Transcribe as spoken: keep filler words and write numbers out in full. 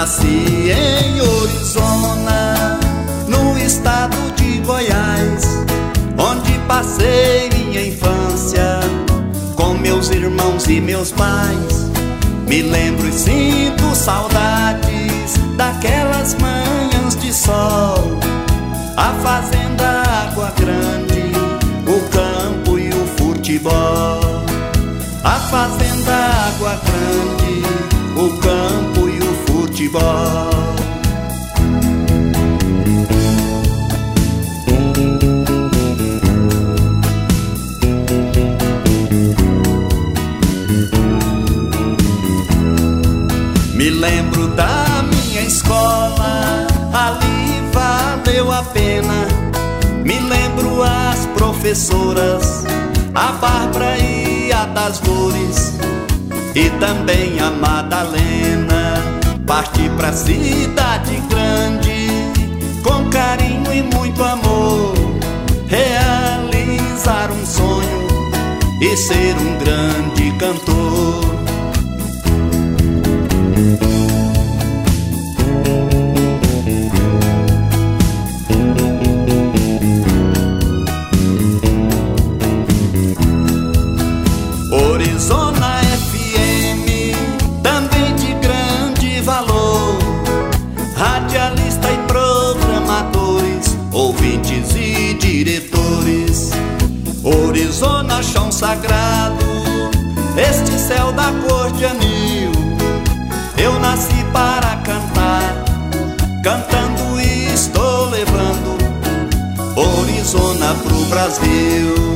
nasci em Orizona, no estado de Goiás, onde passei minha infância com meus irmãos e meus pais. Me lembro e sinto saudades daquelas manhãs de sol, a fazenda, Água Grande, o campo e o futebol. A fazenda, Água Grande, o campo e o futebol. Me lembro da minha escola, ali valeu a pena. Me lembro as professoras, a Bárbara e a das Flores, e também a Madalena. Parti pra cidade grande, com carinho e muito amor, realizar um sonho e ser um grande cantor. Orizona F M, também de grande valor, radialista e programadores, ouvintes e diretores. Orizona, chão sagrado, este céu da cor de anil. Eu nasci para cantar, cantando e estou levando Orizona pro Brasil.